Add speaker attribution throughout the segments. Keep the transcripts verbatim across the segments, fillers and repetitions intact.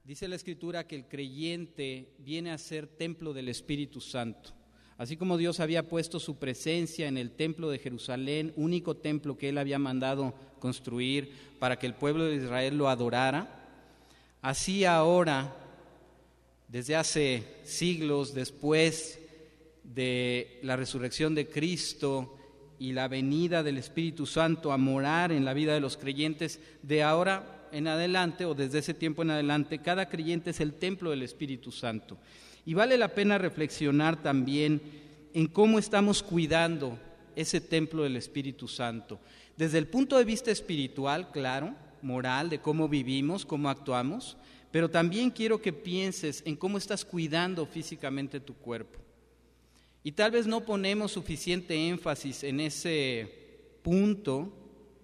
Speaker 1: dice la Escritura que el creyente viene a ser templo del Espíritu Santo. Así como Dios había puesto su presencia en el templo de Jerusalén, único templo que Él había mandado construir para que el pueblo de Israel lo adorara, así ahora, desde hace siglos después de la resurrección de Cristo y la venida del Espíritu Santo a morar en la vida de los creyentes, de ahora en adelante o desde ese tiempo en adelante, cada creyente es el templo del Espíritu Santo. Y vale la pena reflexionar también en cómo estamos cuidando ese templo del Espíritu Santo. Desde el punto de vista espiritual, claro, moral, de cómo vivimos, cómo actuamos, pero también quiero que pienses en cómo estás cuidando físicamente tu cuerpo. Y tal vez no ponemos suficiente énfasis en ese punto,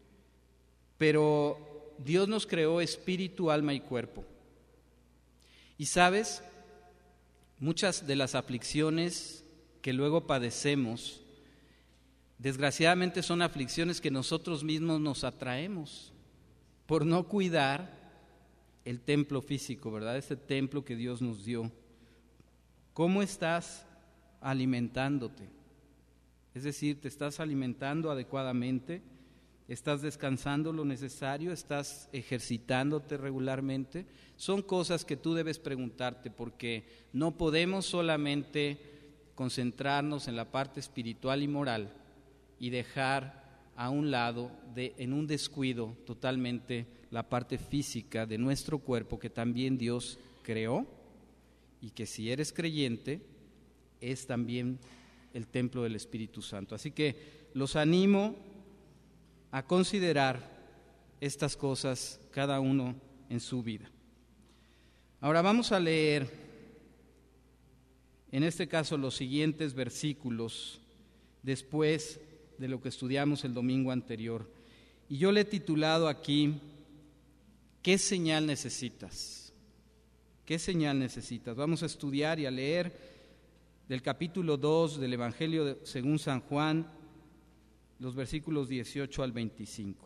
Speaker 1: pero Dios nos creó espíritu, alma y cuerpo. Y sabes, muchas de las aflicciones que luego padecemos, desgraciadamente son aflicciones que nosotros mismos nos atraemos por no cuidar el templo físico, ¿verdad? Ese templo que Dios nos dio. ¿Cómo estás alimentándote? Es decir, ¿te estás alimentando adecuadamente? ¿Estás descansando lo necesario? ¿Estás ejercitándote regularmente? Son cosas que tú debes preguntarte, porque no podemos solamente concentrarnos en la parte espiritual y moral y dejar a un lado, de, en un descuido totalmente, la parte física de nuestro cuerpo que también Dios creó y que si eres creyente es también el templo del Espíritu Santo. Así que los animo a considerar estas cosas cada uno en su vida. Ahora vamos a leer, en este caso, los siguientes versículos después de lo que estudiamos el domingo anterior. Y yo le he titulado aquí, ¿qué señal necesitas? ¿Qué señal necesitas? Vamos a estudiar y a leer del capítulo dos del Evangelio de, según San Juan, los versículos dieciocho al veinticinco.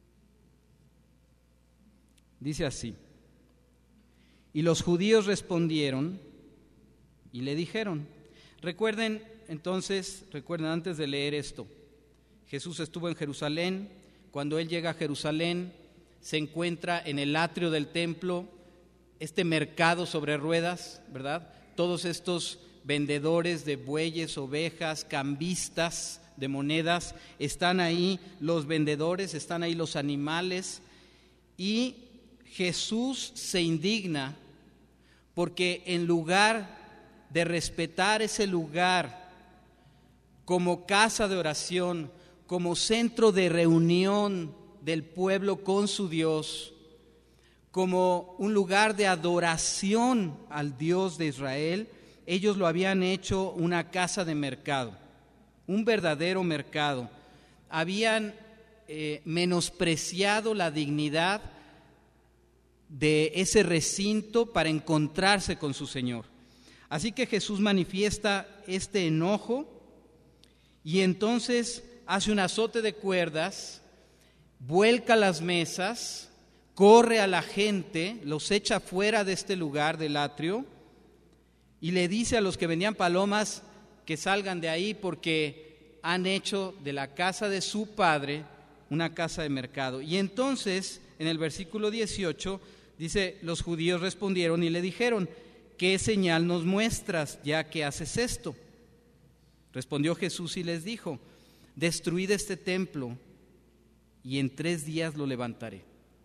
Speaker 1: Dice así: y los judíos respondieron y le dijeron. Recuerden entonces, recuerden antes de leer esto, Jesús estuvo en Jerusalén. Cuando Él llega a Jerusalén, se encuentra en el atrio del templo, este mercado sobre ruedas, ¿verdad? Todos estos vendedores de bueyes, ovejas, cambistas de monedas, están ahí los vendedores, están ahí los animales, y Jesús se indigna porque en lugar de respetar ese lugar como casa de oración, como centro de reunión del pueblo con su Dios, como un lugar de adoración al Dios de Israel, ellos lo habían hecho una casa de mercado, un verdadero mercado. Habían eh, menospreciado la dignidad de ese recinto para encontrarse con su Señor. Así que Jesús manifiesta este enojo y entonces hace un azote de cuerdas, vuelca las mesas, corre a la gente, los echa fuera de este lugar del atrio y le dice a los que vendían palomas que salgan de ahí porque han hecho de la casa de su padre una casa de mercado. Y entonces en el versículo dieciocho dice: los judíos respondieron y le dijeron, ¿qué señal nos muestras ya que haces esto? Respondió Jesús y les dijo: destruid este templo y en tres días lo levantaré.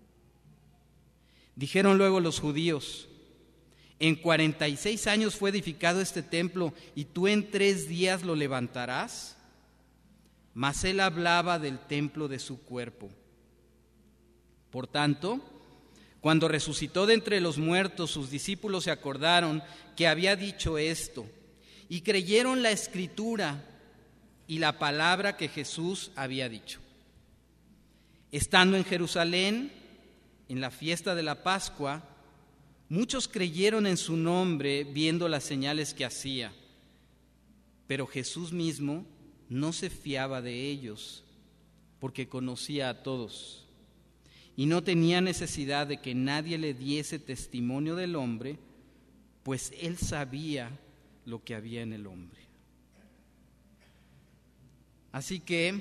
Speaker 1: Dijeron luego los judíos: en cuarenta y seis años fue edificado este templo y tú en tres días lo levantarás. Mas él hablaba del templo de su cuerpo. Por tanto, cuando resucitó de entre los muertos, sus discípulos se acordaron que había dicho esto y creyeron la escritura y la palabra que Jesús había dicho. Estando en Jerusalén, en la fiesta de la Pascua, muchos creyeron en su nombre viendo las señales que hacía, pero Jesús mismo no se fiaba de ellos porque conocía a todos. y no tenía necesidad de que nadie le diese testimonio del hombre, pues él sabía lo que había en el hombre. Así que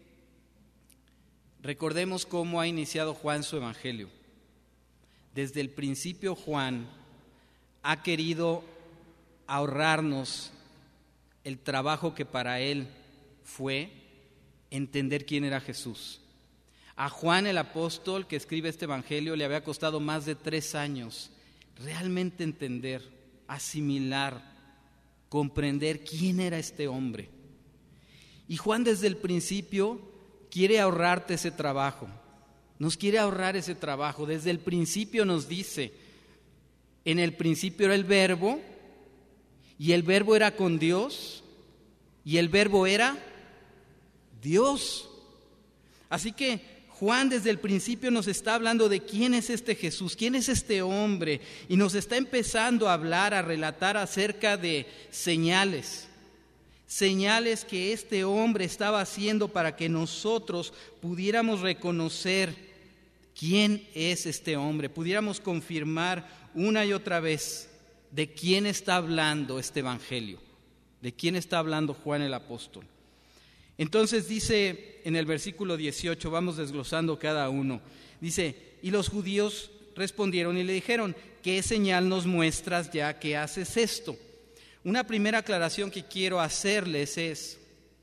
Speaker 1: recordemos cómo ha iniciado Juan su evangelio. Desde el principio Juan ha querido ahorrarnos el trabajo que para él fue entender quién era Jesús. A Juan el apóstol que escribe este evangelio le había costado más de tres años realmente entender, asimilar, comprender quién era este hombre. Y Juan desde el principio quiere ahorrarte ese trabajo, nos quiere ahorrar ese trabajo. Desde el principio nos dice, en el principio era el Verbo, y el Verbo era con Dios, y el Verbo era Dios. Así que Juan desde el principio nos está hablando de quién es este Jesús, quién es este hombre, y nos está empezando a hablar, a relatar acerca de señales, señales que este hombre estaba haciendo para que nosotros pudiéramos reconocer quién es este hombre, pudiéramos confirmar una y otra vez de quién está hablando este evangelio, de quién está hablando Juan el apóstol. Entonces dice en el versículo dieciocho, vamos desglosando cada uno, dice, y los judíos respondieron y le dijeron, ¿qué señal nos muestras ya que haces esto? Una primera aclaración que quiero hacerles es,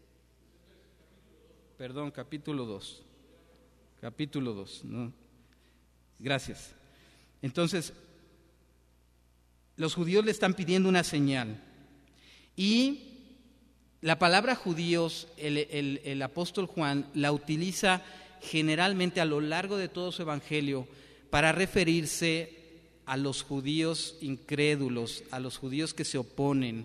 Speaker 1: perdón, capítulo dos, capítulo dos, ¿no? Gracias. Entonces, los judíos le están pidiendo una señal, y la palabra judíos, el, el, el apóstol Juan la utiliza generalmente a lo largo de todo su evangelio para referirse a los judíos incrédulos, a los judíos que se oponen.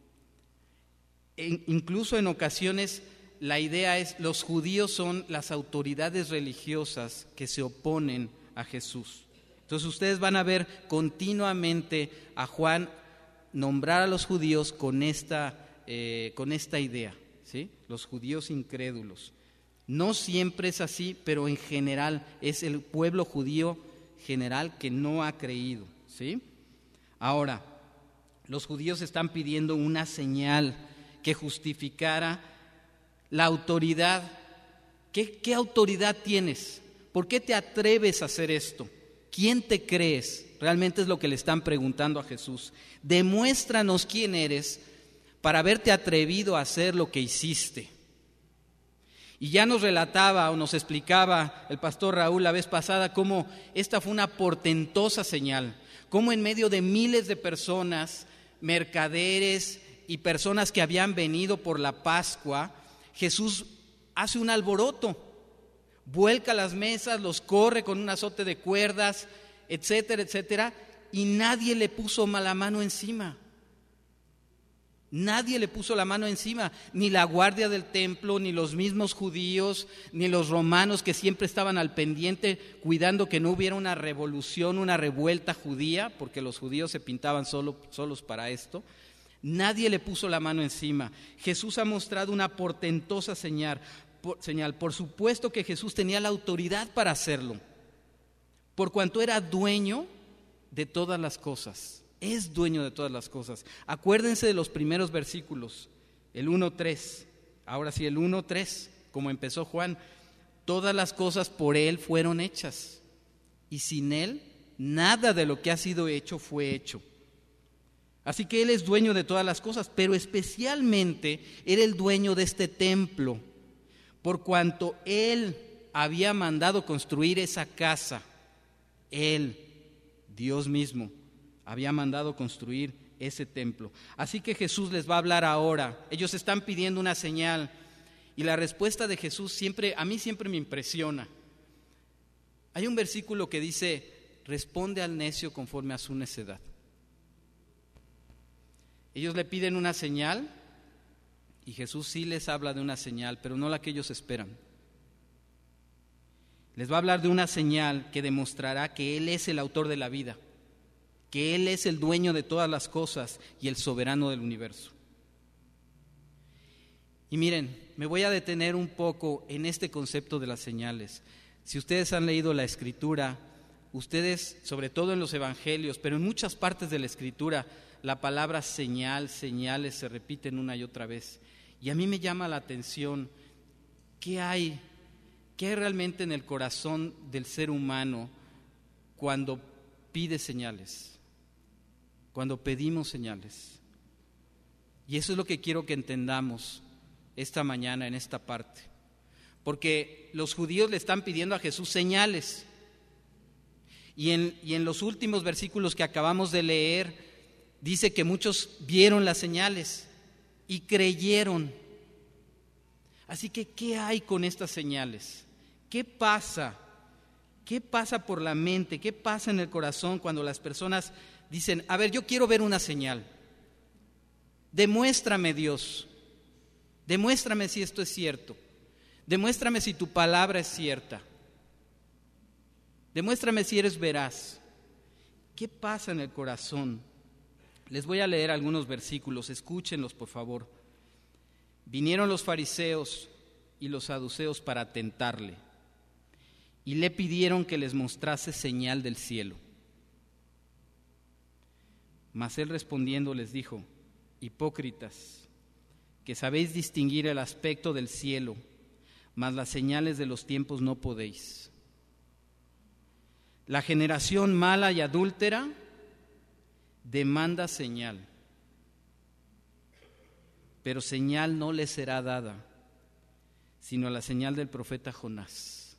Speaker 1: E incluso en ocasiones la idea es, los judíos son las autoridades religiosas que se oponen a Jesús. Entonces ustedes van a ver continuamente a Juan nombrar a los judíos con esta Eh, con esta idea, ¿sí? Los judíos incrédulos. No siempre es así, pero en general es el pueblo judío general que no ha creído, ¿sí? Ahora, los judíos están pidiendo una señal que justificara la autoridad. ¿Qué, qué autoridad tienes? ¿Por qué te atreves a hacer esto? ¿Quién te crees? Realmente es lo que le están preguntando a Jesús. Demuéstranos quién eres para haberte atrevido a hacer lo que hiciste. Y ya nos relataba o nos explicaba el pastor Raúl la vez pasada cómo esta fue una portentosa señal, cómo en medio de miles de personas, mercaderes y personas que habían venido por la Pascua, Jesús hace un alboroto, vuelca las mesas, los corre con un azote de cuerdas, etcétera, etcétera, y nadie le puso la mano encima. Nadie le puso la mano encima, ni la guardia del templo, ni los mismos judíos, ni los romanos que siempre estaban al pendiente cuidando que no hubiera una revolución, una revuelta judía, porque los judíos se pintaban solo, solos para esto. Nadie le puso la mano encima. Jesús ha mostrado una portentosa señal. Por, señal. Por supuesto que Jesús tenía la autoridad para hacerlo, por cuanto era dueño de todas las cosas. Es dueño de todas las cosas. Acuérdense de los primeros versículos, el uno tres. Ahora sí, el uno tres, como empezó Juan, todas las cosas por Él fueron hechas, y sin Él nada de lo que ha sido hecho fue hecho. Así que Él es dueño de todas las cosas, pero especialmente era el dueño de este templo, por cuanto Él había mandado construir esa casa. Él, Dios mismo, había mandado construir ese templo. Así que Jesús les va a hablar ahora. Ellos están pidiendo una señal, y la respuesta de Jesús siempre, a mí siempre me impresiona. Hay un versículo que dice, responde al necio conforme a su necedad. Ellos le piden una señal, y Jesús sí les habla de una señal, pero no la que ellos esperan. Les va a hablar de una señal que demostrará que Él es el autor de la vida, que Él es el dueño de todas las cosas y el soberano del universo. Y miren, me voy a detener un poco en este concepto de las señales. Si ustedes han leído la Escritura, ustedes, sobre todo en los Evangelios, pero en muchas partes de la Escritura, la palabra señal, señales se repiten una y otra vez. Y a mí me llama la atención, ¿qué hay, qué hay realmente en el corazón del ser humano cuando pide señales? Cuando pedimos señales. Y eso es lo que quiero que entendamos esta mañana en esta parte. Porque los judíos le están pidiendo a Jesús señales. Y en, y en los últimos versículos que acabamos de leer, dice que muchos vieron las señales y creyeron. Así que, ¿qué hay con estas señales? ¿Qué pasa? ¿Qué pasa por la mente? ¿Qué pasa en el corazón cuando las personas dicen, a ver, yo quiero ver una señal? Demuéstrame, Dios. Demuéstrame si esto es cierto. Demuéstrame si tu palabra es cierta. Demuéstrame si eres veraz. ¿Qué pasa en el corazón? Les voy a leer algunos versículos, escúchenlos por favor. Vinieron los fariseos y los saduceos para tentarle, y le pidieron que les mostrase señal del cielo. Mas él respondiendo les dijo, hipócritas, que sabéis distinguir el aspecto del cielo, mas las señales de los tiempos no podéis. La generación mala y adúltera demanda señal, pero señal no le será dada, sino la señal del profeta Jonás.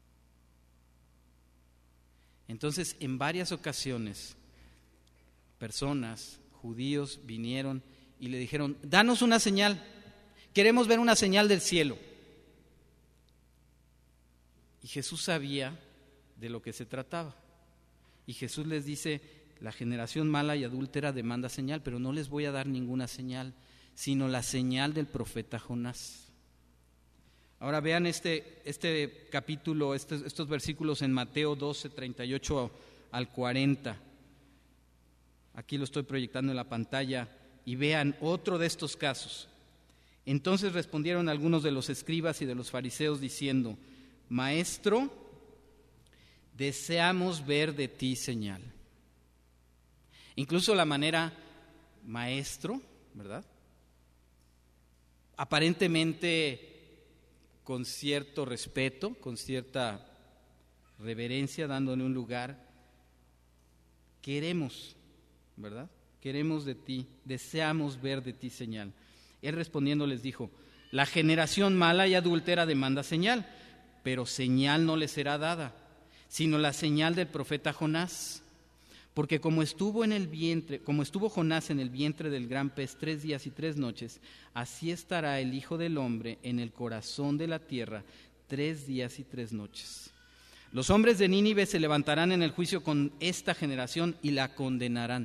Speaker 1: Entonces, en varias ocasiones, personas, judíos, vinieron y le dijeron, danos una señal, queremos ver una señal del cielo. Y Jesús sabía de lo que se trataba. Y Jesús les dice, la generación mala y adúltera demanda señal, pero no les voy a dar ninguna señal, sino la señal del profeta Jonás. Ahora vean este, este capítulo, estos, estos versículos en Mateo doce, treinta y ocho al cuarenta. Aquí lo estoy proyectando en la pantalla y vean otro de estos casos. Entonces respondieron algunos de los escribas y de los fariseos diciendo, Maestro, deseamos ver de ti señal. Incluso la manera maestro, ¿verdad? Aparentemente con cierto respeto, con cierta reverencia, dándole un lugar. Queremos, ¿verdad? Queremos de ti, deseamos ver de ti señal. Él respondiendo les dijo, la generación mala y adúltera demanda señal, pero señal no le será dada, sino la señal del profeta Jonás. Porque como estuvo en el vientre, como estuvo Jonás en el vientre del gran pez tres días y tres noches, así estará el Hijo del Hombre en el corazón de la tierra tres días y tres noches. Los hombres de Nínive se levantarán en el juicio con esta generación y la condenarán,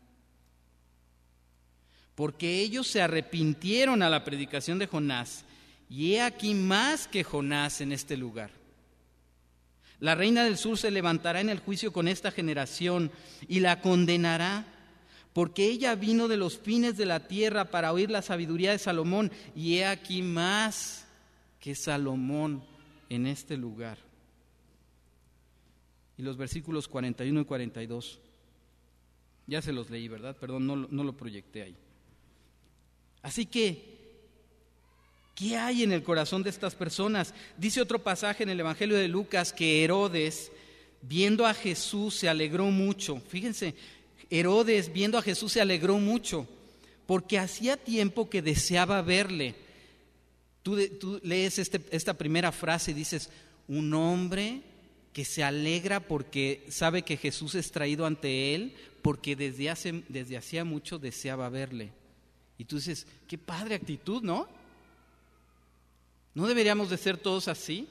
Speaker 1: porque ellos se arrepintieron a la predicación de Jonás, y he aquí más que Jonás en este lugar. La reina del sur se levantará en el juicio con esta generación y la condenará, porque ella vino de los fines de la tierra para oír la sabiduría de Salomón, y he aquí más que Salomón en este lugar. Y los versículos cuarenta y uno y cuarenta y dos, ya se los leí, ¿verdad? Perdón, no, no lo proyecté ahí. Así que, ¿qué hay en el corazón de estas personas? Dice otro pasaje en el Evangelio de Lucas que Herodes, viendo a Jesús, se alegró mucho. Fíjense, Herodes, viendo a Jesús, se alegró mucho, porque hacía tiempo que deseaba verle. Tú, tú lees este, esta primera frase y dices, un hombre que se alegra porque sabe que Jesús es traído ante él, porque desde, hace, desde hacía mucho deseaba verle. Y tú dices, qué padre actitud, ¿no? ¿No deberíamos de ser todos así?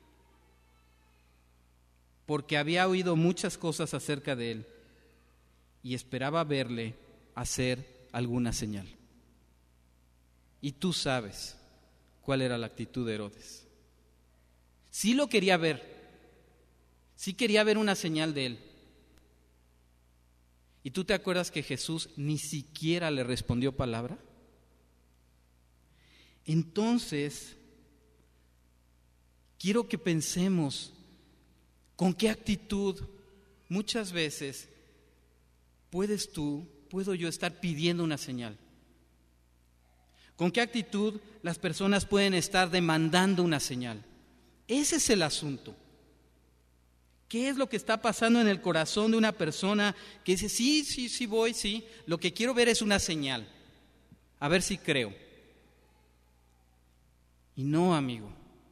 Speaker 1: Porque había oído muchas cosas acerca de él y esperaba verle hacer alguna señal. Y tú sabes cuál era la actitud de Herodes. Sí lo quería ver, sí quería ver una señal de él. ¿Y tú te acuerdas que Jesús ni siquiera le respondió palabra? Entonces, quiero que pensemos ¿Con qué actitud muchas veces puedes tú, puedo yo estar pidiendo una señal? ¿Con qué actitud las personas pueden estar demandando una señal? Ese es el asunto. ¿Qué es lo que está pasando en el corazón de una persona que dice, sí, sí, sí voy, sí, lo que quiero ver es una señal, a ver si creo? Y no, amigo,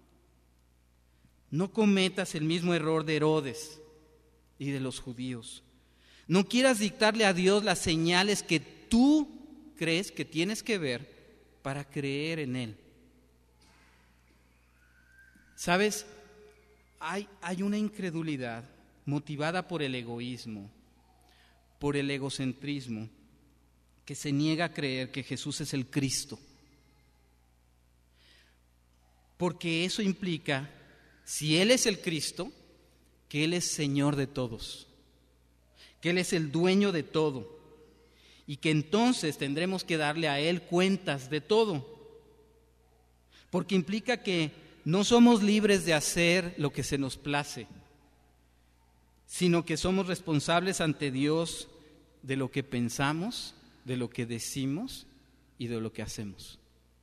Speaker 1: no cometas el mismo error de Herodes y de los judíos. No quieras dictarle a Dios las señales que tú crees que tienes que ver para creer en Él. ¿Sabes? Hay, hay una incredulidad motivada por el egoísmo, por el egocentrismo, que se niega a creer que Jesús es el Cristo. Porque eso implica, si Él es el Cristo, que Él es Señor de todos, que Él es el dueño de todo, y que entonces tendremos que darle a Él cuentas de todo. Porque implica que no somos libres de hacer lo que se nos place, sino que somos responsables ante Dios de lo que pensamos, de lo que decimos y de lo que hacemos.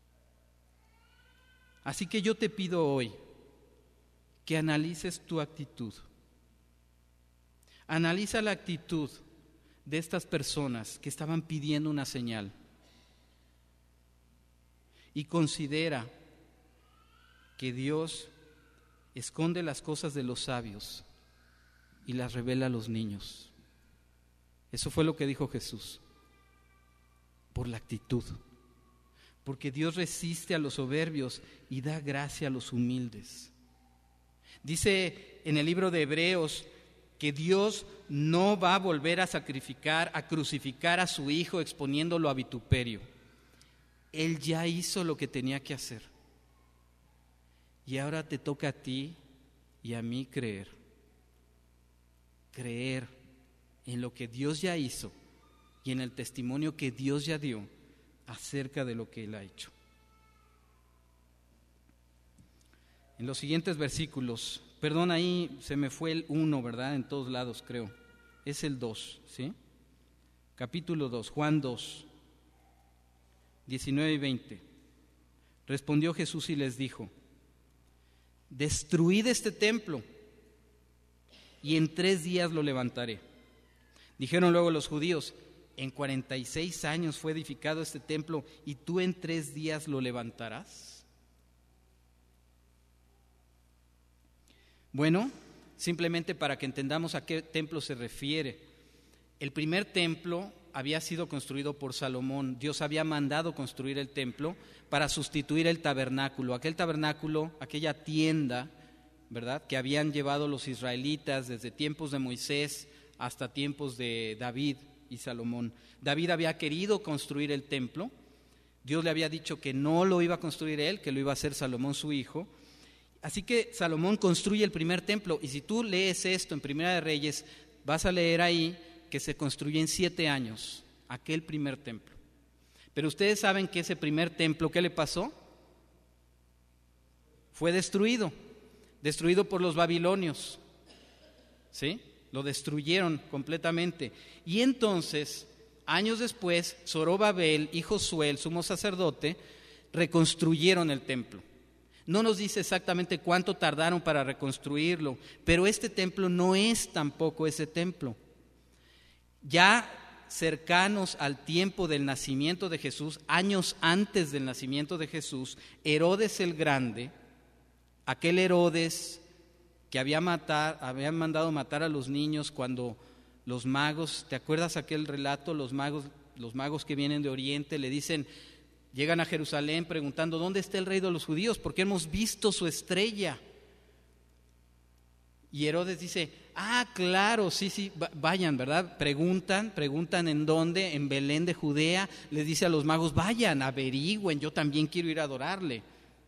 Speaker 1: Así que yo te pido hoy que analices tu actitud. Analiza la actitud de estas personas que estaban pidiendo una señal y considera que Dios esconde las cosas de los sabios y las revela a los niños. Eso fue lo que dijo Jesús, por la actitud. Porque Dios resiste a los soberbios y da gracia a los humildes. Dice en el libro de Hebreos que Dios no va a volver a sacrificar, a crucificar a su Hijo exponiéndolo a vituperio. Él ya hizo lo que tenía que hacer. Y ahora te toca a ti y a mí creer. Creer en lo que Dios ya hizo y en el testimonio que Dios ya dio acerca de lo que Él ha hecho. En los siguientes versículos, perdón, ahí se me fue el uno, ¿verdad? En todos lados creo. Es el dos, ¿sí? Capítulo dos, Juan dos, diecinueve y veinte. Respondió Jesús y les dijo: destruid este templo y en tres días lo levantaré. Dijeron luego los judíos: en cuarenta y seis años fue edificado este templo y tú en tres días lo levantarás. Bueno, simplemente para que entendamos a qué templo se refiere. El primer templo había sido construido por Salomón. Dios había mandado construir el templo para sustituir el tabernáculo, aquel tabernáculo, aquella tienda, ¿verdad?, que habían llevado los israelitas desde tiempos de Moisés hasta tiempos de David y Salomón. David había querido construir el templo. Dios le había dicho que no lo iba a construir él, que lo iba a hacer Salomón su hijo. Así que Salomón construye el primer templo, y si tú lees esto en Primera de Reyes, vas a leer ahí que se construyó en siete años, aquel primer templo. Pero ustedes saben que ese primer templo, ¿qué le pasó? Fue destruido, destruido por los babilonios, ¿sí? Lo destruyeron completamente. Y entonces, años después, Zorobabel y Josué, el sumo sacerdote, reconstruyeron el templo. No nos dice exactamente cuánto tardaron para reconstruirlo, pero este templo no es tampoco ese templo. Ya cercanos al tiempo del nacimiento de Jesús, años antes del nacimiento de Jesús, Herodes el Grande, aquel Herodes que había matar, habían mandado matar a los niños cuando los magos, ¿te acuerdas aquel relato? Los magos, los magos que vienen de Oriente le dicen, llegan a Jerusalén preguntando, ¿dónde está el rey de los judíos? Porque hemos visto su estrella. Y Herodes dice, ah, claro, sí, sí, vayan, ¿verdad? Preguntan, preguntan en dónde, en Belén de Judea. Les dice a los magos, vayan, averigüen, yo también quiero ir a adorarle.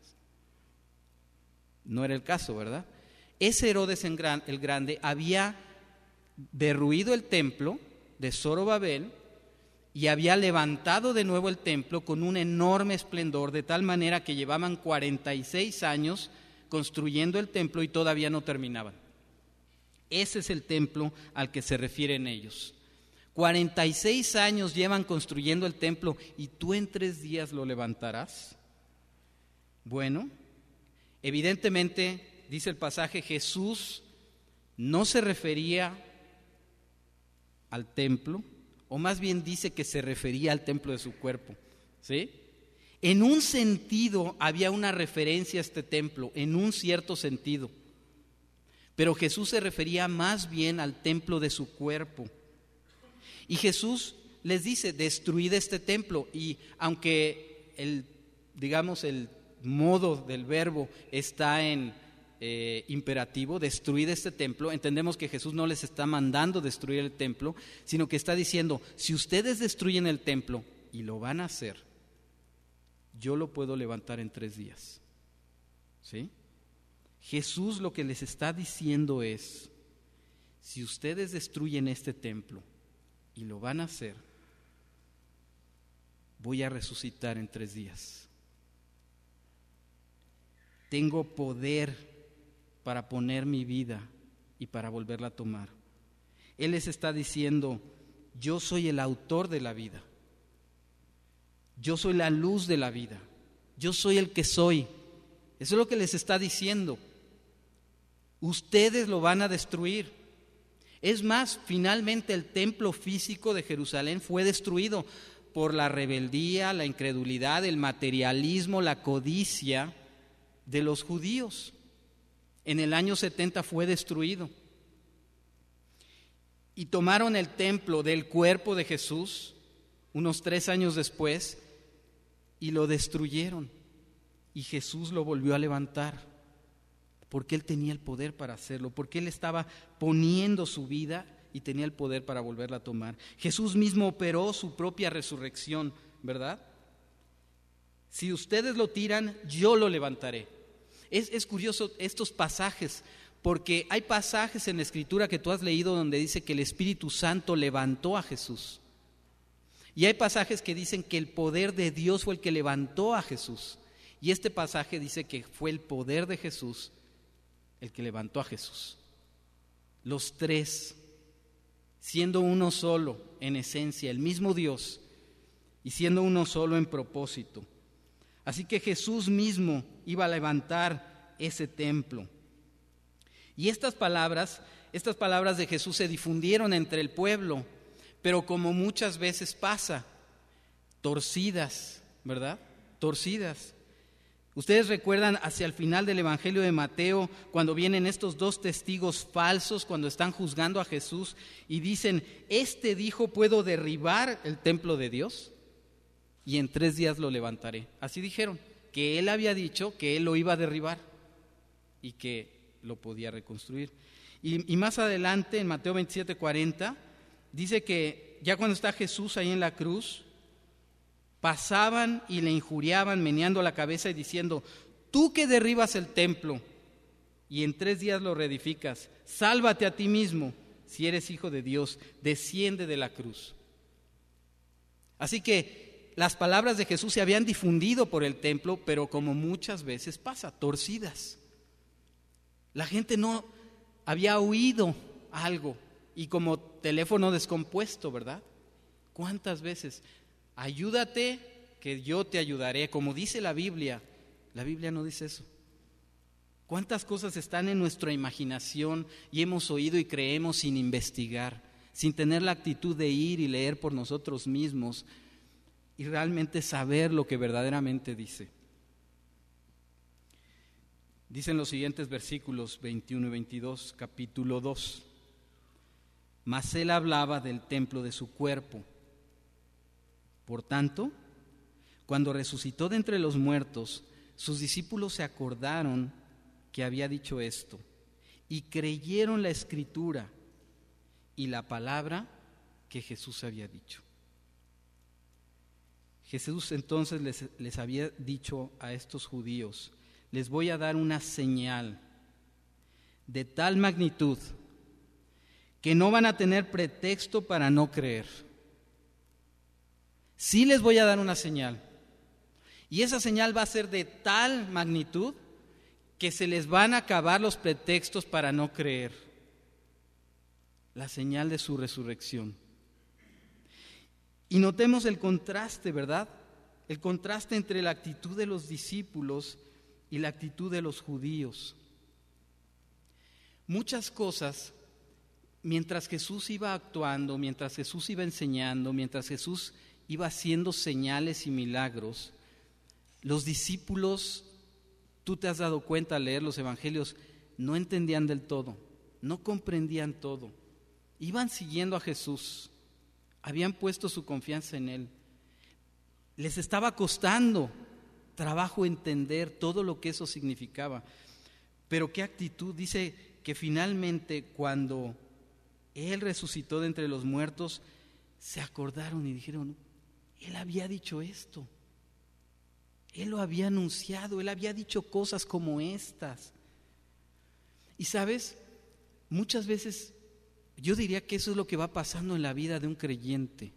Speaker 1: No era el caso, ¿verdad? Ese Herodes el Grande había derruido el templo de Zorobabel y había levantado de nuevo el templo con un enorme esplendor, de tal manera que llevaban cuarenta y seis años construyendo el templo y todavía no terminaban. Ese es el templo al que se refieren ellos. cuarenta y seis años llevan construyendo el templo y tú en tres días lo levantarás. Bueno, evidentemente, dice el pasaje, Jesús no se refería al templo, o más bien dice que se refería al templo de su cuerpo, ¿sí? En un sentido había una referencia a este templo, en un cierto sentido, pero Jesús se refería más bien al templo de su cuerpo. Y Jesús les dice, destruid este templo, y aunque el, digamos, el modo del verbo está en eh, imperativo, destruid este templo, entendemos que Jesús no les está mandando destruir el templo, sino que está diciendo, si ustedes destruyen el templo, y lo van a hacer, yo lo puedo levantar en tres días. ¿Sí? Jesús lo que les está diciendo es, si ustedes destruyen este templo, y lo van a hacer, voy a resucitar en tres días. Tengo poder para poner mi vida y para volverla a tomar. Él les está diciendo, yo soy el autor de la vida. Yo soy la luz de la vida. Yo soy el que soy. Eso es lo que les está diciendo. Ustedes lo van a destruir. Es más, finalmente el templo físico de Jerusalén fue destruido por la rebeldía, la incredulidad, el materialismo, la codicia de los judíos. En el año setenta fue destruido. Y tomaron el templo del cuerpo de Jesús unos tres años después y lo destruyeron. Y Jesús lo volvió a levantar. Porque Él tenía el poder para hacerlo, porque Él estaba poniendo su vida y tenía el poder para volverla a tomar. Jesús mismo operó su propia resurrección, ¿verdad? Si ustedes lo tiran, yo lo levantaré. Es, es curioso estos pasajes, porque hay pasajes en la Escritura que tú has leído donde dice que el Espíritu Santo levantó a Jesús. Y hay pasajes que dicen que el poder de Dios fue el que levantó a Jesús. Y este pasaje dice que fue el poder de Jesús el que levantó a Jesús. Los tres, siendo uno solo en esencia, el mismo Dios, y siendo uno solo en propósito. Así que Jesús mismo iba a levantar ese templo. Y estas palabras, estas palabras de Jesús se difundieron entre el pueblo, pero como muchas veces pasa, torcidas, ¿verdad? Torcidas. Ustedes recuerdan hacia el final del Evangelio de Mateo, cuando vienen estos dos testigos falsos, cuando están juzgando a Jesús y dicen, este dijo, ¿puedo derribar el templo de Dios? Y en tres días lo levantaré. Así dijeron, que él había dicho que él lo iba a derribar y que lo podía reconstruir. Y, y más adelante, en Mateo veintisiete cuarenta, dice que ya cuando está Jesús ahí en la cruz, pasaban y le injuriaban, meneando la cabeza y diciendo, tú que derribas el templo y en tres días lo reedificas, sálvate a ti mismo, si eres hijo de Dios, desciende de la cruz. Así que las palabras de Jesús se habían difundido por el templo, pero como muchas veces pasa, torcidas. La gente no había oído algo y como teléfono descompuesto, ¿verdad? ¿Cuántas veces? Ayúdate, que yo te ayudaré, como dice la Biblia. La Biblia no dice eso. ¿Cuántas cosas están en nuestra imaginación y hemos oído y creemos sin investigar, sin tener la actitud de ir y leer por nosotros mismos y realmente saber lo que verdaderamente dice? Dicen los siguientes versículos veintiuno y veintidós, capítulo dos. Mas él hablaba del templo de su cuerpo. Por tanto, cuando resucitó de entre los muertos, sus discípulos se acordaron que había dicho esto y creyeron la escritura y la palabra que Jesús había dicho. Jesús entonces les, les había dicho a estos judíos, les voy a dar una señal de tal magnitud que no van a tener pretexto para no creer. Sí les voy a dar una señal. Y esa señal va a ser de tal magnitud que se les van a acabar los pretextos para no creer. la señal de su resurrección. Y notemos el contraste, ¿verdad? El contraste entre la actitud de los discípulos y la actitud de los judíos. Muchas cosas, mientras Jesús iba actuando, mientras Jesús iba enseñando, mientras Jesús iba haciendo señales y milagros, los discípulos, tú te has dado cuenta al leer los evangelios, no entendían del todo, no comprendían todo. Iban siguiendo a Jesús, habían puesto su confianza en Él. Les estaba costando trabajo entender todo lo que eso significaba. Pero qué actitud, dice que finalmente cuando Él resucitó de entre los muertos, se acordaron y dijeron, Él había dicho esto, Él lo había anunciado, Él había dicho cosas como estas. Y sabes, muchas veces yo diría que eso es lo que va pasando en la vida de un creyente.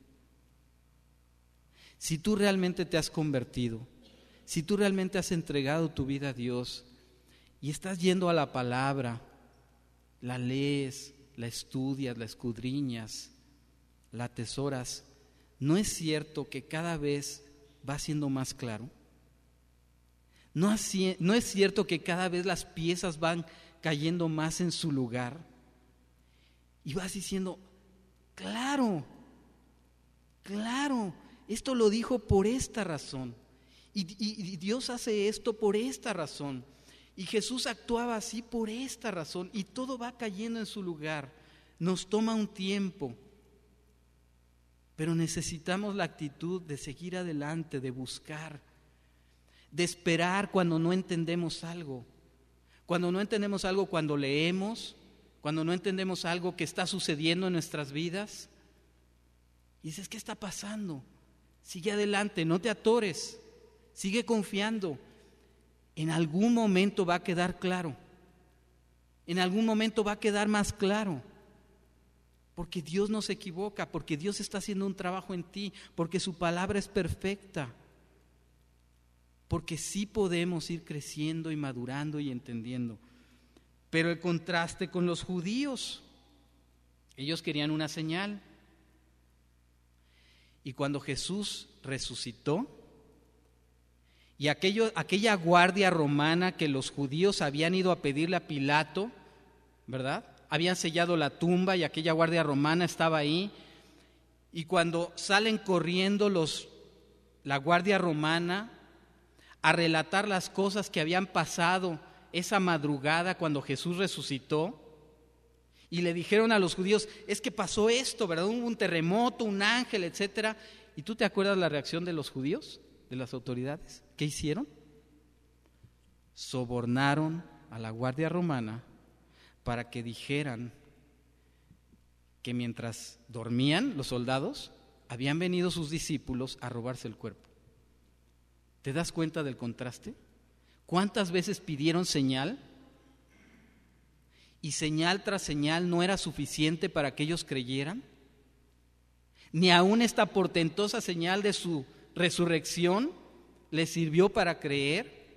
Speaker 1: Si tú realmente te has convertido, si tú realmente has entregado tu vida a Dios y estás yendo a la palabra, la lees, la estudias, la escudriñas, la atesoras, ¿no es cierto que cada vez va siendo más claro? ¿No es, no es cierto que cada vez las piezas van cayendo más en su lugar? Y vas diciendo, claro, claro, esto lo dijo por esta razón. Y, y, y Dios hace esto por esta razón. Y Jesús actuaba así por esta razón. Y todo va cayendo en su lugar. Nos toma un tiempo. Pero necesitamos la actitud de seguir adelante, de buscar, de esperar cuando no entendemos algo. Cuando no entendemos algo, cuando leemos, cuando no entendemos algo que está sucediendo en nuestras vidas. Y dices, ¿qué está pasando? Sigue adelante, no te atores, sigue confiando. En algún momento va a quedar claro. En algún momento va a quedar más claro. Porque Dios no se equivoca, porque Dios está haciendo un trabajo en ti, porque su palabra es perfecta. Porque sí podemos ir creciendo y madurando y entendiendo. Pero el contraste con los judíos, ellos querían una señal. Y cuando Jesús resucitó, y aquello, aquella guardia romana que los judíos habían ido a pedirle a Pilato, ¿verdad? Habían sellado la tumba y aquella guardia romana estaba ahí. Y cuando salen corriendo los, la guardia romana a relatar las cosas que habían pasado esa madrugada cuando Jesús resucitó, y le dijeron a los judíos, es que pasó esto, ¿verdad? Hubo un terremoto, un ángel, etcétera. ¿Y tú te acuerdas la reacción de los judíos, de las autoridades? ¿Qué hicieron? Sobornaron a la guardia romana para que dijeran que mientras dormían los soldados, habían venido sus discípulos a robarse el cuerpo. ¿Te das cuenta del contraste? ¿Cuántas veces pidieron señal? Y señal tras señal no era suficiente para que ellos creyeran. Ni aún esta portentosa señal de su resurrección les sirvió para creer.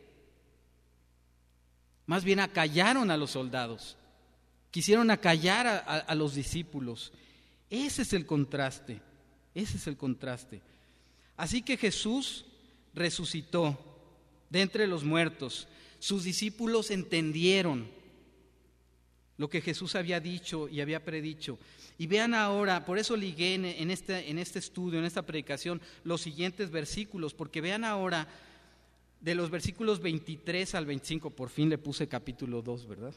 Speaker 1: Más bien acallaron a los soldados. Quisieron acallar a, a, a los discípulos. Ese es el contraste. Ese es el contraste. Así que Jesús resucitó de entre los muertos. Sus discípulos entendieron lo que Jesús había dicho y había predicho. Y vean ahora, por eso ligué en, en, este, en este estudio, en esta predicación, los siguientes versículos, porque vean ahora, de los versículos veintitrés al veinticinco, por fin le puse capítulo dos, ¿verdad?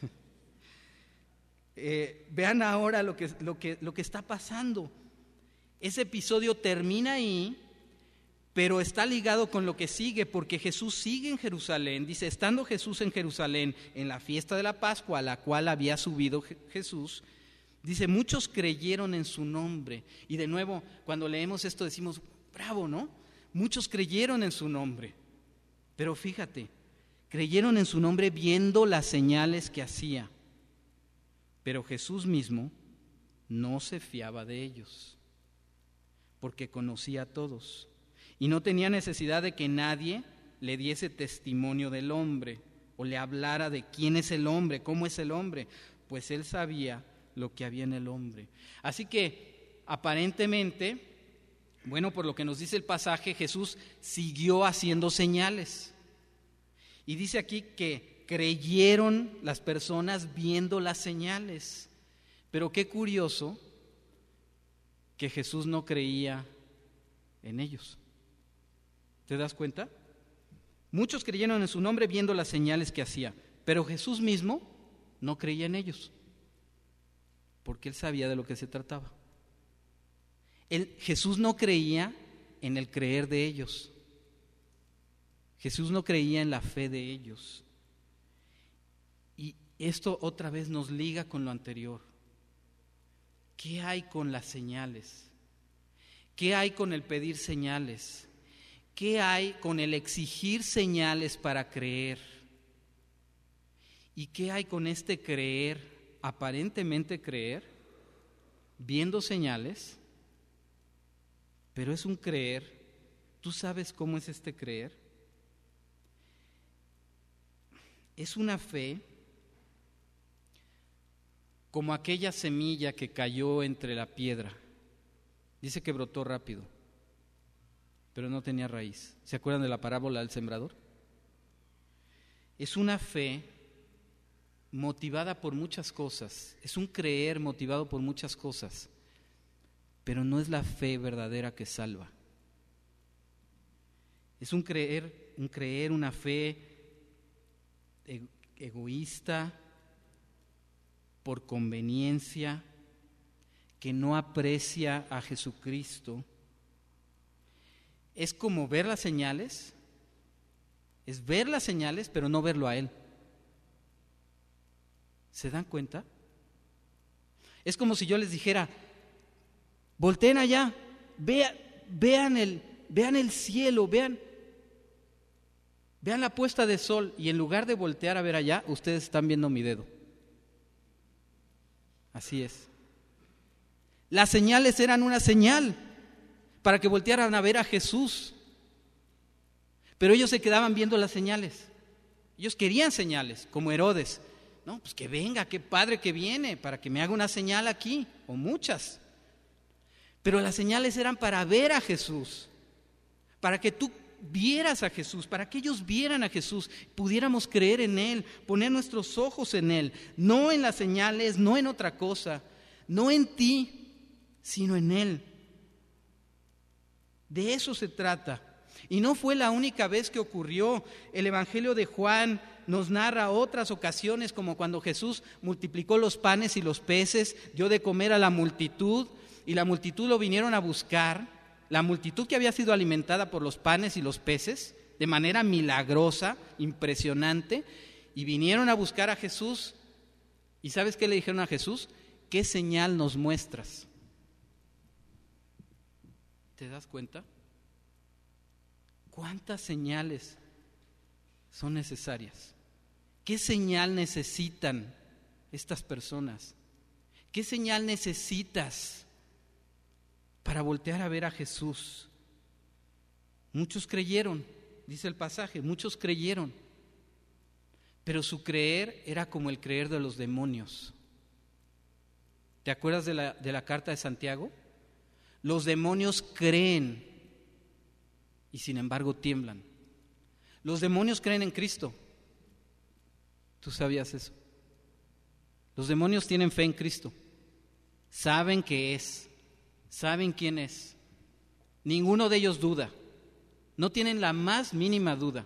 Speaker 1: eh, vean ahora lo que, lo, que, lo que está pasando. Ese episodio termina ahí, pero está ligado con lo que sigue, porque Jesús sigue en Jerusalén. Dice, estando Jesús en Jerusalén en la fiesta de la Pascua, a la cual había subido Jesús, dice, muchos creyeron en su nombre. Y de nuevo, cuando leemos esto decimos, bravo, ¿no? Muchos creyeron en su nombre. Pero fíjate, creyeron en su nombre viendo las señales que hacía. Pero Jesús mismo no se fiaba de ellos, porque conocía a todos. Y no tenía necesidad de que nadie le diese testimonio del hombre o le hablara de quién es el hombre, cómo es el hombre, pues él sabía lo que había en el hombre. Así que, aparentemente, bueno, por lo que nos dice el pasaje, Jesús siguió haciendo señales. Y dice aquí que creyeron las personas viendo las señales. Pero qué curioso que Jesús no creía en ellos. ¿Te das cuenta? Muchos creyeron en su nombre viendo las señales que hacía, pero Jesús mismo no creía en ellos, porque él sabía de lo que se trataba. Él, Jesús no creía en el creer de ellos. Jesús no creía en la fe de ellos. Y esto otra vez nos liga con lo anterior. ¿Qué hay con las señales? ¿Qué hay con el pedir señales? ¿Qué hay con el exigir señales para creer? ¿Y qué hay con este creer, aparentemente creer, viendo señales? Pero es un creer. ¿Tú sabes cómo es este creer? Es una fe como aquella semilla que cayó entre la piedra. Dice que brotó rápido, pero no tenía raíz. ¿Se acuerdan de la parábola del sembrador? Es una fe motivada por muchas cosas, es un creer motivado por muchas cosas, pero no es la fe verdadera que salva. Es un creer, un creer, una fe egoísta, por conveniencia, que no aprecia a Jesucristo. Es como ver las señales, es ver las señales, pero no verlo a Él. ¿Se dan cuenta? Es como si yo les dijera, volteen allá, vea, vean, el, vean el cielo, vean, vean la puesta de sol, y en lugar de voltear a ver allá, ustedes están viendo mi dedo. Así es. Las señales eran una señal para que voltearan a ver a Jesús. Pero ellos se quedaban viendo las señales. Ellos querían señales, como Herodes. No, pues que venga, qué padre que viene, para que me haga una señal aquí, o muchas. Pero las señales eran para ver a Jesús, para que tú vieras a Jesús, para que ellos vieran a Jesús, pudiéramos creer en Él, poner nuestros ojos en Él, no en las señales, no en otra cosa, no en ti, sino en Él. De eso se trata. Y no fue la única vez que ocurrió. El Evangelio de Juan nos narra otras ocasiones, como cuando Jesús multiplicó los panes y los peces, dio de comer a la multitud, y la multitud lo vinieron a buscar. La multitud que había sido alimentada por los panes y los peces, de manera milagrosa, impresionante, y vinieron a buscar a Jesús. ¿Y sabes qué le dijeron a Jesús? ¿Qué señal nos muestras? ¿Te das cuenta? ¿Cuántas señales son necesarias? ¿Qué señal necesitan estas personas? ¿Qué señal necesitas para voltear a ver a Jesús? Muchos creyeron, dice el pasaje, muchos creyeron, pero su creer era como el creer de los demonios. ¿Te acuerdas de la, de la carta de Santiago? Los demonios creen y sin embargo tiemblan. Los demonios creen en Cristo. ¿Tú sabías eso? Los demonios tienen fe en Cristo, saben que es, saben quién es. Ninguno de ellos duda, no tienen la más mínima duda,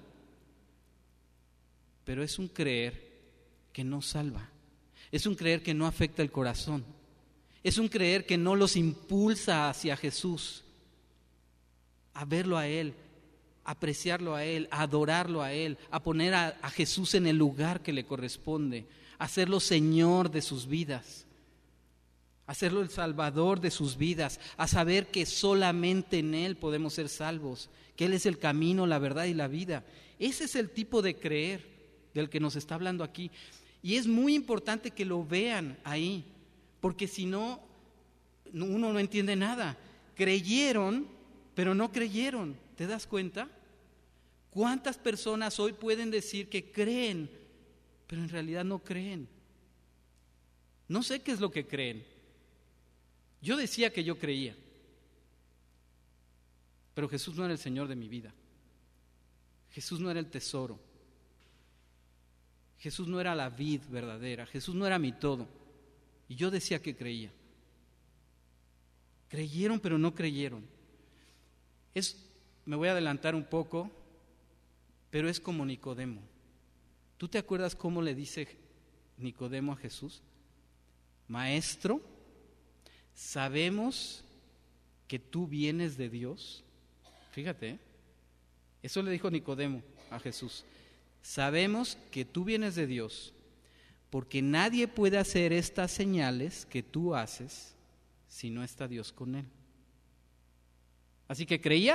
Speaker 1: pero es un creer que no salva, es un creer que no afecta el corazón, es un creer que no los impulsa hacia Jesús, a verlo a Él, a apreciarlo a Él, a adorarlo a Él, a poner a, a Jesús en el lugar que le corresponde, a hacerlo Señor de sus vidas, a hacerlo el Salvador de sus vidas, a saber que solamente en Él podemos ser salvos, que Él es el camino, la verdad y la vida. Ese es el tipo de creer del que nos está hablando aquí. Y es muy importante que lo vean ahí, porque si no, uno no entiende nada. Creyeron, pero no creyeron. ¿Te das cuenta? ¿Cuántas personas hoy pueden decir que creen, pero en realidad no creen? No sé qué es lo que creen. Yo decía que yo creía, pero Jesús no era el Señor de mi vida. Jesús no era el tesoro. Jesús no era la vid verdadera. Jesús no era mi todo. Y yo decía que creía. Creyeron, pero no creyeron. Es, me voy a adelantar un poco, pero es como Nicodemo. ¿Tú te acuerdas cómo le dice Nicodemo a Jesús? Maestro, sabemos que tú vienes de Dios. Fíjate, ¿eh? Eso le dijo Nicodemo a Jesús. Sabemos que tú vienes de Dios, porque nadie puede hacer estas señales que tú haces si no está Dios con él. Así que creía,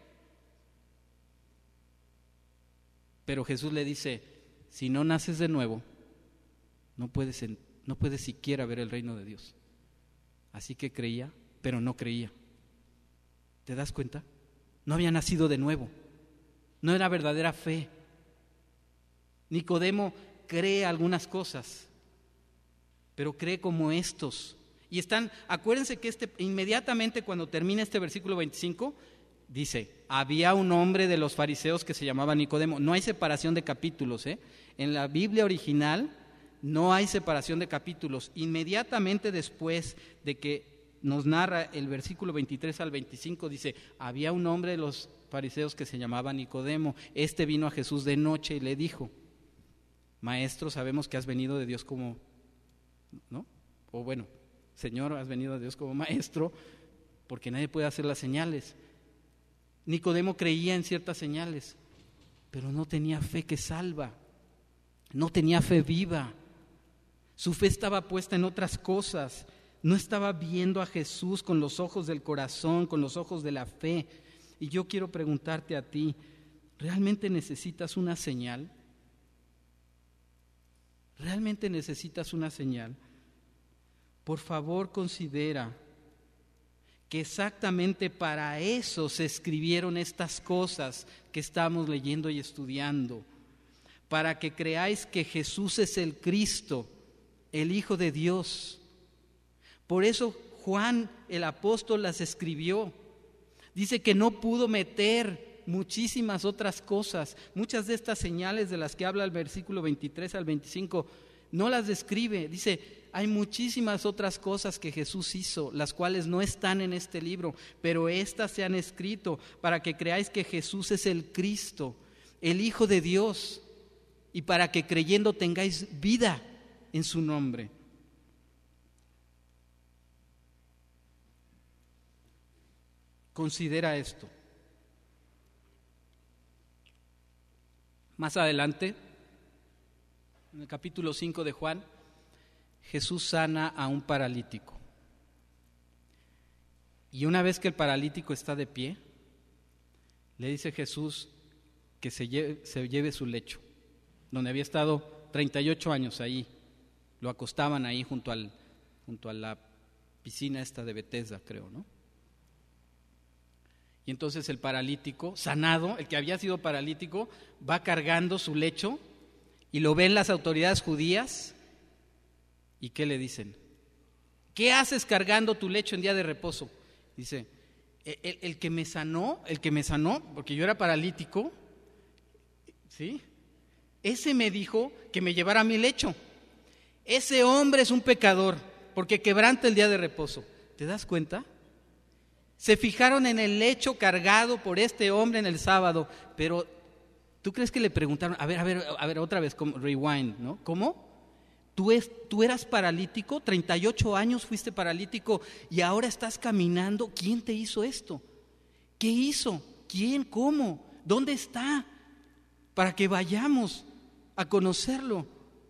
Speaker 1: pero Jesús le dice, si no naces de nuevo, no puedes, no puedes siquiera ver el reino de Dios. Así que creía, pero no creía. ¿Te das cuenta? No había nacido de nuevo. No era verdadera fe. Nicodemo cree algunas cosas, pero cree como estos. Y están, acuérdense que este, inmediatamente cuando termina este versículo veinticinco, dice, había un hombre de los fariseos que se llamaba Nicodemo. No hay separación de capítulos, ¿eh? En la Biblia original no hay separación de capítulos. Inmediatamente después de que nos narra el versículo veintitrés al veinticinco, dice, había un hombre de los fariseos que se llamaba Nicodemo. Este vino a Jesús de noche y le dijo, Maestro, sabemos que has venido de Dios como, ¿no? O bueno, Señor, has venido de Dios como maestro, porque nadie puede hacer las señales. Nicodemo creía en ciertas señales, pero no tenía fe que salva, no tenía fe viva. Su fe estaba puesta en otras cosas, no estaba viendo a Jesús con los ojos del corazón, con los ojos de la fe. Y yo quiero preguntarte a ti, ¿realmente necesitas una señal? ¿Realmente necesitas una señal? Por favor, considera que exactamente para eso se escribieron estas cosas que estamos leyendo y estudiando, para que creáis que Jesús es el Cristo, el Hijo de Dios. Por eso Juan el apóstol las escribió. Dice que no pudo meter muchísimas otras cosas, muchas de estas señales de las que habla el versículo veintitrés al veinticinco, no las describe. Dice, hay muchísimas otras cosas que Jesús hizo, las cuales no están en este libro, pero estas se han escrito para que creáis que Jesús es el Cristo, el Hijo de Dios, y para que creyendo tengáis vida en su nombre. Considera esto. Más adelante, en el capítulo cinco de Juan, Jesús sana a un paralítico. Y una vez que el paralítico está de pie, le dice Jesús que se lleve, se lleve su lecho, donde había estado treinta y ocho años ahí. Lo acostaban ahí junto, al, junto a la piscina esta de Betesda, creo, ¿no? Y entonces el paralítico, sanado, el que había sido paralítico, va cargando su lecho y lo ven las autoridades judías. ¿Y qué le dicen? ¿Qué haces cargando tu lecho en día de reposo? Dice, el, el que me sanó, el que me sanó, porque yo era paralítico, ¿sí? Ese me dijo que me llevara mi lecho. Ese hombre es un pecador, porque quebranta el día de reposo. ¿Te das cuenta? Se fijaron en el lecho cargado por este hombre en el sábado, pero ¿tú crees que le preguntaron? A ver, a ver, a ver, otra vez, como rewind, ¿no? ¿Cómo? ¿Tú, es, tú eras paralítico, treinta y ocho años fuiste paralítico y ahora estás caminando. ¿Quién te hizo esto? ¿Qué hizo? ¿Quién? ¿Cómo? ¿Dónde está? Para que vayamos a conocerlo.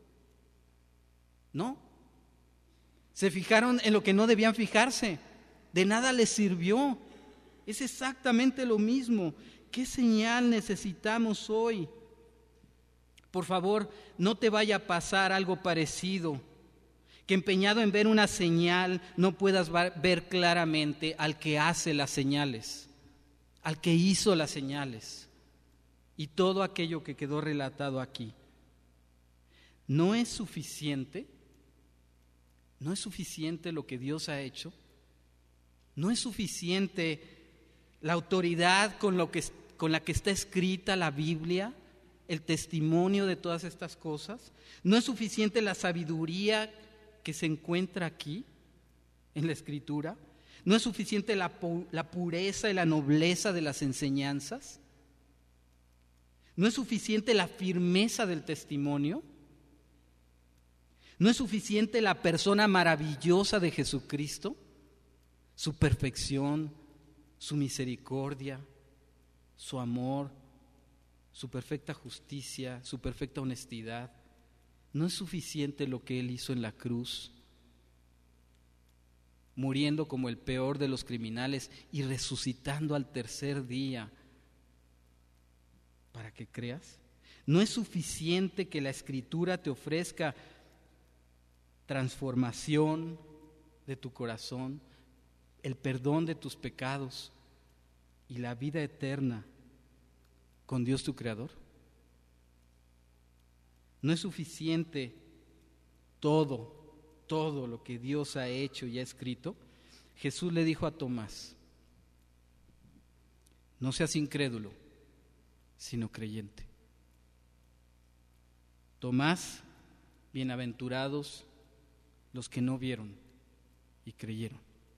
Speaker 1: ¿No? Se fijaron en lo que no debían fijarse. De nada les sirvió. Es exactamente lo mismo. ¿Qué señal necesitamos hoy? Por favor, no te vaya a pasar algo parecido, que empeñado en ver una señal no puedas ver claramente al que hace las señales, al que hizo las señales y todo aquello que quedó relatado aquí. No es suficiente, ¿No es suficiente lo que Dios ha hecho? ¿No es suficiente la autoridad con, lo que, con la que está escrita la Biblia, el testimonio de todas estas cosas? ¿No es suficiente la sabiduría que se encuentra aquí en la Escritura? ¿No es suficiente la, pu- la pureza y la nobleza de las enseñanzas? ¿No es suficiente la firmeza del testimonio? ¿No es suficiente la persona maravillosa de Jesucristo? Su perfección, su misericordia, su amor, su perfecta justicia, su perfecta honestidad. ¿No es suficiente lo que Él hizo en la cruz, muriendo como el peor de los criminales y resucitando al tercer día para que creas? ¿No es suficiente que la Escritura te ofrezca transformación de tu corazón, el perdón de tus pecados y la vida eterna con Dios tu Creador? ¿No es suficiente todo, todo lo que Dios ha hecho y ha escrito? Jesús le dijo a Tomás: no seas incrédulo, sino creyente. Tomás, bienaventurados los que no vieron y creyeron.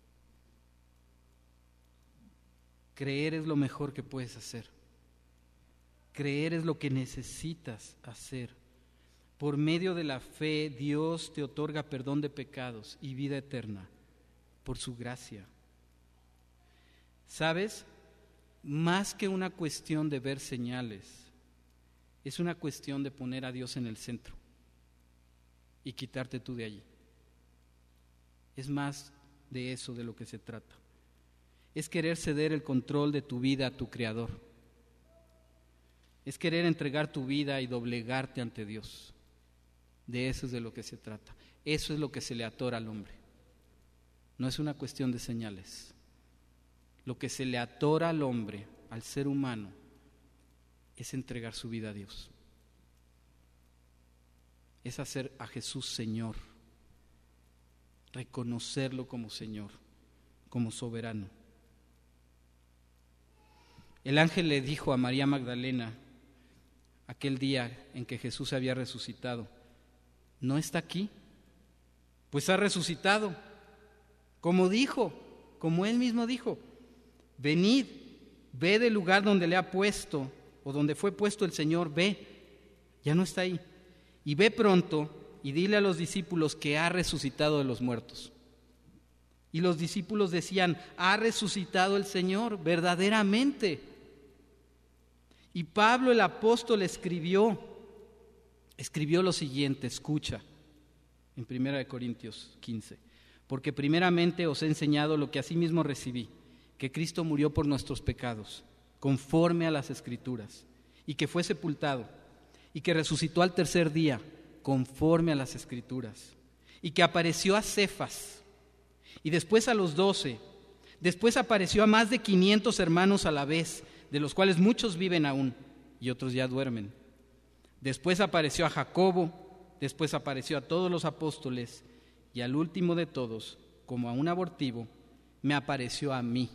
Speaker 1: Creer es lo mejor que puedes hacer. Creer es lo que necesitas hacer. Por medio de la fe, Dios te otorga perdón de pecados y vida eterna por su gracia. ¿Sabes? Más que una cuestión de ver señales, es una cuestión de poner a Dios en el centro y quitarte tú de allí. Es más de eso de lo que se trata. Es querer ceder el control de tu vida a tu Creador. Es querer entregar tu vida y doblegarte ante Dios. De eso es de lo que se trata. Eso es lo que se le atora al hombre. No es una cuestión de señales. Lo que se le atora al hombre, al ser humano, es entregar su vida a Dios. Es hacer a Jesús Señor. Reconocerlo como Señor, como soberano. El ángel le dijo a María Magdalena aquel día en que Jesús había resucitado: ¿no está aquí? Pues ha resucitado, como dijo, como él mismo dijo. Venid, ve del lugar donde le ha puesto, o donde fue puesto el Señor, ve, ya no está ahí. Y ve pronto y dile a los discípulos que ha resucitado de los muertos. Y los discípulos decían: ha resucitado el Señor, verdaderamente. Y Pablo el apóstol escribió, escribió lo siguiente, escucha, en primera de Corintios quince. Porque primeramente os he enseñado lo que asimismo recibí, que Cristo murió por nuestros pecados, conforme a las Escrituras, y que fue sepultado, y que resucitó al tercer día, conforme a las Escrituras, y que apareció a Cefas, y después a los doce, después apareció a más de quinientos hermanos a la vez, de los cuales muchos viven aún, y otros ya duermen. Después apareció a Jacobo, después apareció a todos los apóstoles, y al último de todos, como a un abortivo, me apareció a mí.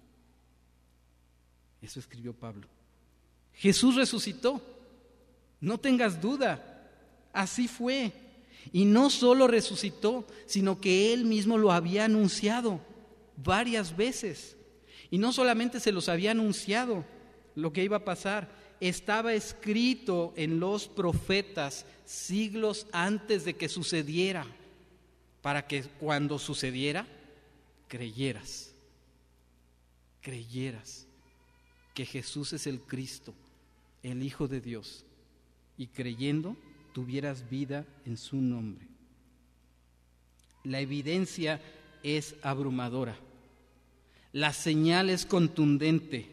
Speaker 1: Eso escribió Pablo. Jesús resucitó, no tengas duda, así fue. Y no solo resucitó, sino que Él mismo lo había anunciado varias veces. Y no solamente se los había anunciado lo que iba a pasar, estaba escrito en los profetas siglos antes de que sucediera, para que cuando sucediera, creyeras, creyeras que Jesús es el Cristo, el Hijo de Dios, y creyendo tuvieras vida en su nombre. La evidencia es abrumadora, la señal es contundente.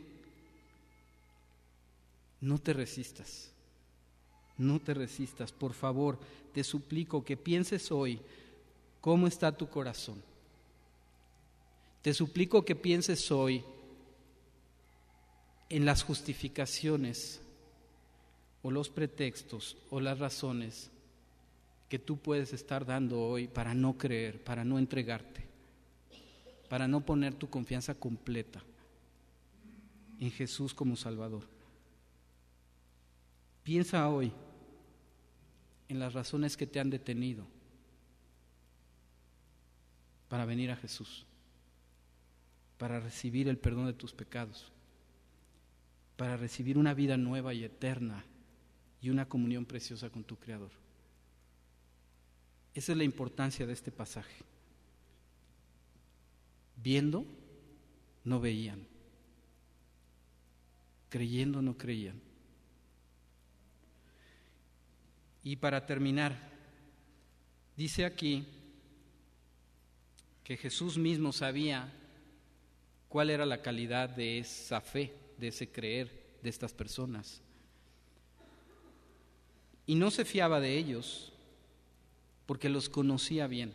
Speaker 1: No te resistas, no te resistas, por favor, te suplico que pienses hoy cómo está tu corazón. Te suplico que pienses hoy en las justificaciones o los pretextos o las razones que tú puedes estar dando hoy para no creer, para no entregarte, para no poner tu confianza completa en Jesús como Salvador? Piensa hoy en las razones que te han detenido para venir a Jesús, para recibir el perdón de tus pecados, para recibir una vida nueva y eterna y una comunión preciosa con tu Creador. Esa es la importancia de este pasaje. Viendo, no veían. Creyendo, no creían. Y para terminar, dice aquí que Jesús mismo sabía cuál era la calidad de esa fe, de ese creer de estas personas. Y no se fiaba de ellos porque los conocía bien.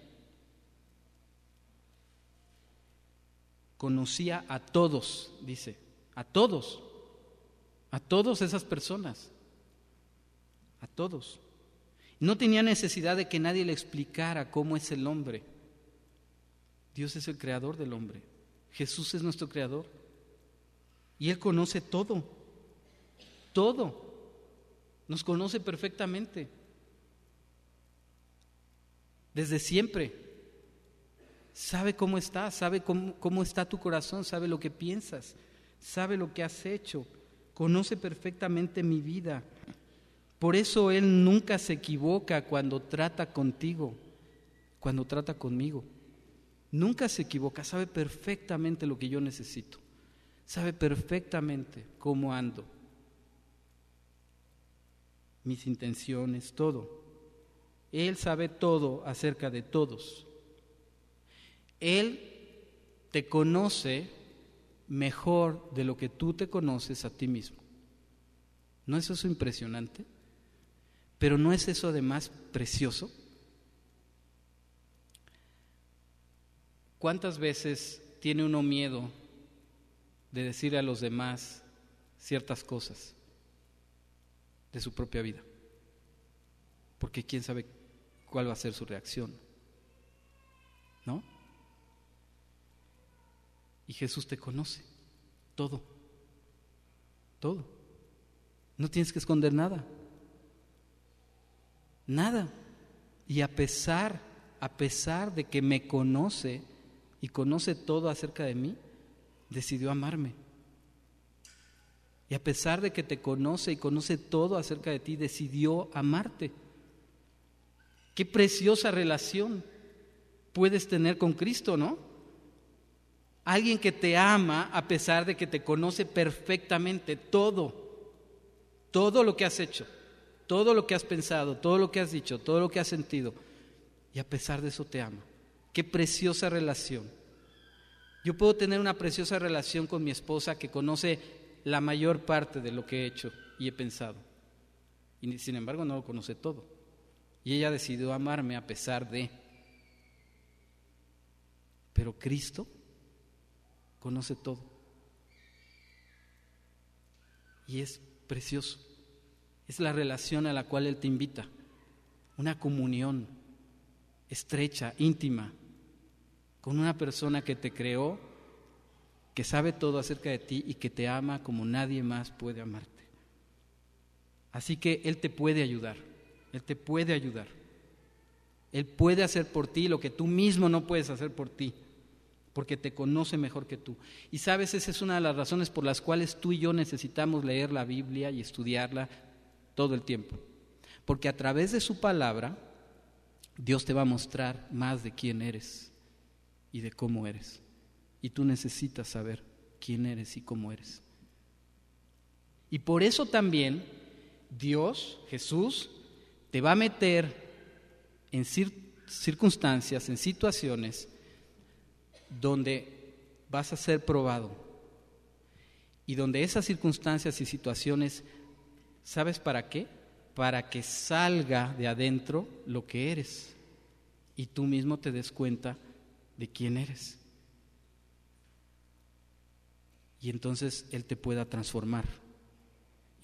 Speaker 1: Conocía a todos, dice, a todos, a todas esas personas, a todos. No tenía necesidad de que nadie le explicara cómo es el hombre. Dios es el creador del hombre. Jesús es nuestro creador. Y Él conoce todo, todo. Nos conoce perfectamente. Desde siempre. Sabe cómo estás, sabe cómo, cómo está tu corazón, sabe lo que piensas, sabe lo que has hecho. Conoce perfectamente mi vida. Por eso Él nunca se equivoca cuando trata contigo, cuando trata conmigo. Nunca se equivoca, sabe perfectamente lo que yo necesito. Sabe perfectamente cómo ando, mis intenciones, todo. Él sabe todo acerca de todos. Él te conoce mejor de lo que tú te conoces a ti mismo. ¿No es eso impresionante? ¿Pero no es eso además precioso? ¿Cuántas veces tiene uno miedo de decir a los demás ciertas cosas de su propia vida? Porque quién sabe cuál va a ser su reacción, ¿no? Y Jesús te conoce todo, todo. No tienes que esconder nada, nada. Y a pesar, a pesar de que me conoce y conoce todo acerca de mí, decidió amarme. Y a pesar de que te conoce y conoce todo acerca de ti, decidió amarte. Qué preciosa relación puedes tener con Cristo, ¿no? Alguien que te ama a pesar de que te conoce perfectamente todo, todo lo que has hecho, todo lo que has pensado, todo lo que has dicho, todo lo que has sentido, y a pesar de eso te ama. Qué preciosa relación. Yo puedo tener una preciosa relación con mi esposa que conoce la mayor parte de lo que he hecho y he pensado, y sin embargo no lo conoce todo, y ella decidió amarme a pesar de. Pero Cristo conoce todo y es precioso. Es la relación a la cual Él te invita, una comunión estrecha, íntima, con una persona que te creó, que sabe todo acerca de ti y que te ama como nadie más puede amarte. Así que Él te puede ayudar, Él te puede ayudar. Él puede hacer por ti lo que tú mismo no puedes hacer por ti, porque te conoce mejor que tú. Y sabes, esa es una de las razones por las cuales tú y yo necesitamos leer la Biblia y estudiarla todo el tiempo. Porque a través de su palabra, Dios te va a mostrar más de quién eres y de cómo eres. Y tú necesitas saber quién eres y cómo eres. Y por eso también Dios, Jesús, te va a meter en cir- circunstancias, en situaciones donde vas a ser probado y donde esas circunstancias y situaciones, ¿sabes para qué? Para que salga de adentro lo que eres y tú mismo te des cuenta de quién eres. Y entonces Él te pueda transformar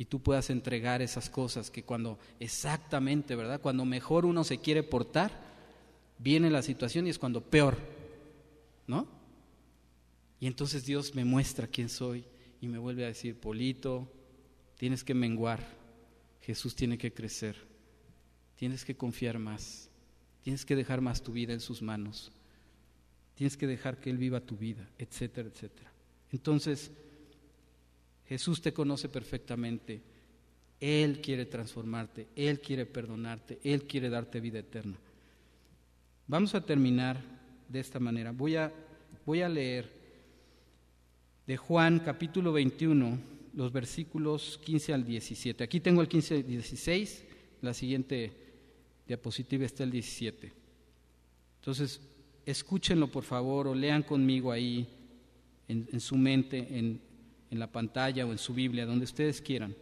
Speaker 1: y tú puedas entregar esas cosas que cuando exactamente, ¿verdad? Cuando mejor uno se quiere portar, viene la situación y es cuando peor, ¿no? Y entonces Dios me muestra quién soy y me vuelve a decir, Polito, tienes que menguar, Jesús tiene que crecer, tienes que confiar más, tienes que dejar más tu vida en sus manos, tienes que dejar que Él viva tu vida, etcétera, etcétera. Entonces, Jesús te conoce perfectamente, Él quiere transformarte, Él quiere perdonarte, Él quiere darte vida eterna. Vamos a terminar de esta manera. Voy a, voy a leer de Juan capítulo veintiuno, los versículos quince al diecisiete. Aquí tengo el quince al dieciséis, la siguiente diapositiva está el diecisiete. Entonces, escúchenlo por favor o lean conmigo ahí en, en su mente, en, en la pantalla o en su Biblia, donde ustedes quieran.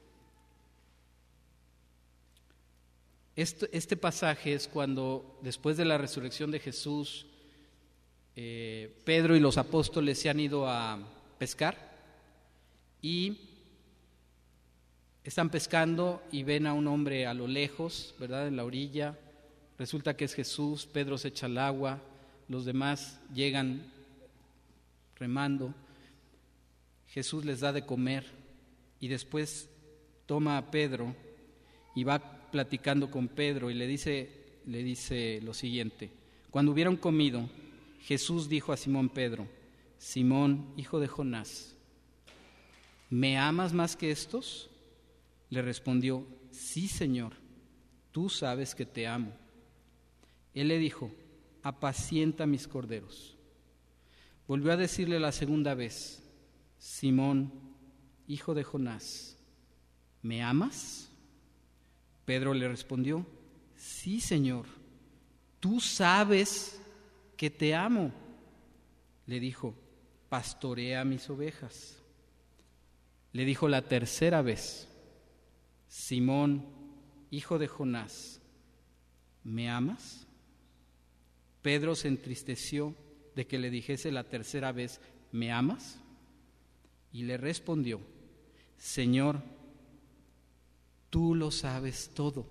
Speaker 1: Este, este pasaje es cuando, después de la resurrección de Jesús, eh, Pedro y los apóstoles se han ido a pescar y están pescando y ven a un hombre a lo lejos, ¿verdad?, en la orilla. Resulta que es Jesús. Pedro se echa al agua, los demás llegan remando. Jesús les da de comer y después toma a Pedro y va platicando con Pedro y le dice, le dice lo siguiente: cuando hubieron comido, Jesús dijo a Simón Pedro: Simón, hijo de Jonás, ¿me amas más que estos? Le respondió: sí, Señor, tú sabes que te amo. Él le dijo: apacienta mis corderos. Volvió a decirle la segunda vez: Simón, hijo de Jonás, ¿me amas? Pedro le respondió: sí, Señor, tú sabes que te amo. Le dijo: pastorea mis ovejas. Le dijo la tercera vez: Simón, hijo de Jonás, ¿me amas? Pedro se entristeció de que le dijese la tercera vez: ¿me amas? Y le respondió: Señor, tú lo sabes todo.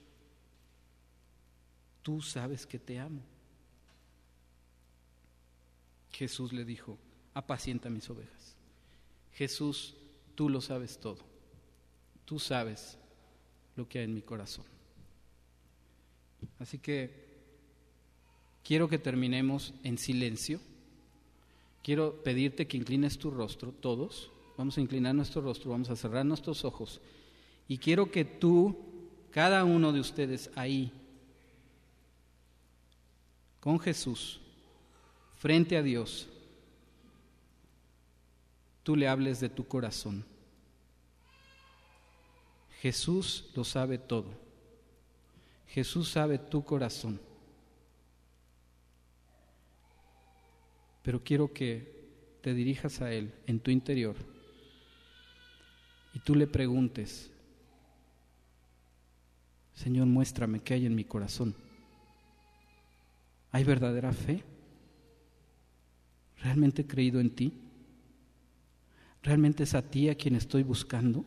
Speaker 1: Tú sabes que te amo. Jesús le dijo: apacienta mis ovejas. Jesús, tú lo sabes todo. Tú sabes lo que hay en mi corazón. Así que quiero que terminemos en silencio. Quiero pedirte que inclines tu rostro, todos. Vamos a inclinar nuestro rostro, vamos a cerrar nuestros ojos. Y quiero que tú, cada uno de ustedes ahí, con Jesús, frente a Dios, tú le hables de tu corazón. Jesús lo sabe todo. Jesús sabe tu corazón. Pero quiero que te dirijas a Él en tu interior y tú le preguntes: Señor, muéstrame qué hay en mi corazón. ¿Hay verdadera fe? ¿Realmente he creído en ti? ¿Realmente es a ti a quien estoy buscando?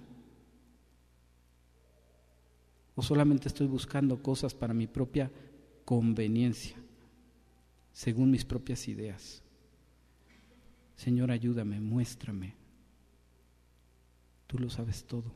Speaker 1: ¿O solamente estoy buscando cosas para mi propia conveniencia, según mis propias ideas? Señor, ayúdame, muéstrame. Tú lo sabes todo.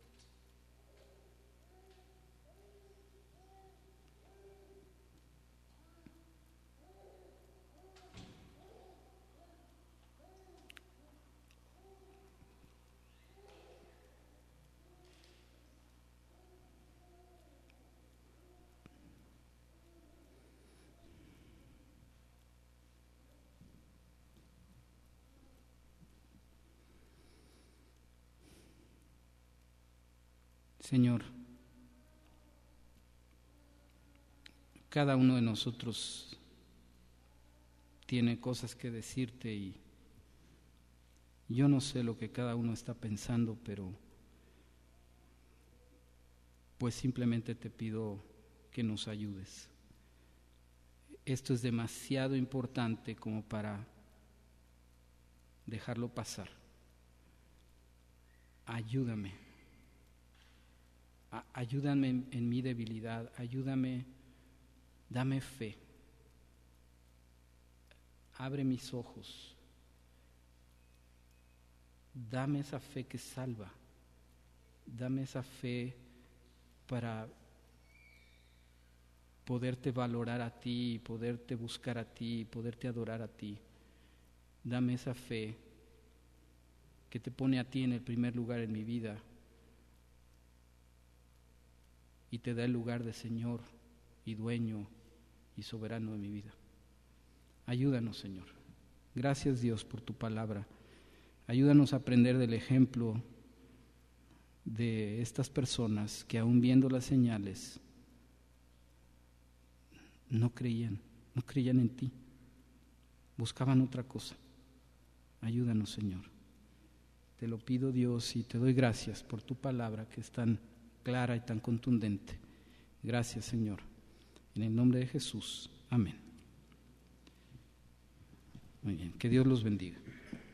Speaker 1: Señor, cada uno de nosotros tiene cosas que decirte y yo no sé lo que cada uno está pensando, pero pues simplemente te pido que nos ayudes. Esto es demasiado importante como para dejarlo pasar. Ayúdame A- ayúdame en, en mi debilidad, ayúdame, dame fe. Abre mis ojos. Dame esa fe que salva. Dame esa fe para poderte valorar a ti, poderte buscar a ti, poderte adorar a ti. Dame esa fe que te pone a ti en el primer lugar en mi vida y te da el lugar de Señor y dueño y soberano de mi vida. Ayúdanos, Señor. Gracias, Dios, por tu palabra. Ayúdanos a aprender del ejemplo de estas personas que aún viendo las señales no creían, no creían en ti, buscaban otra cosa. Ayúdanos, Señor. Te lo pido, Dios, y te doy gracias por tu palabra que es tan clara y tan contundente. Gracias, Señor. En el nombre de Jesús. Amén. Muy bien, que Dios los bendiga.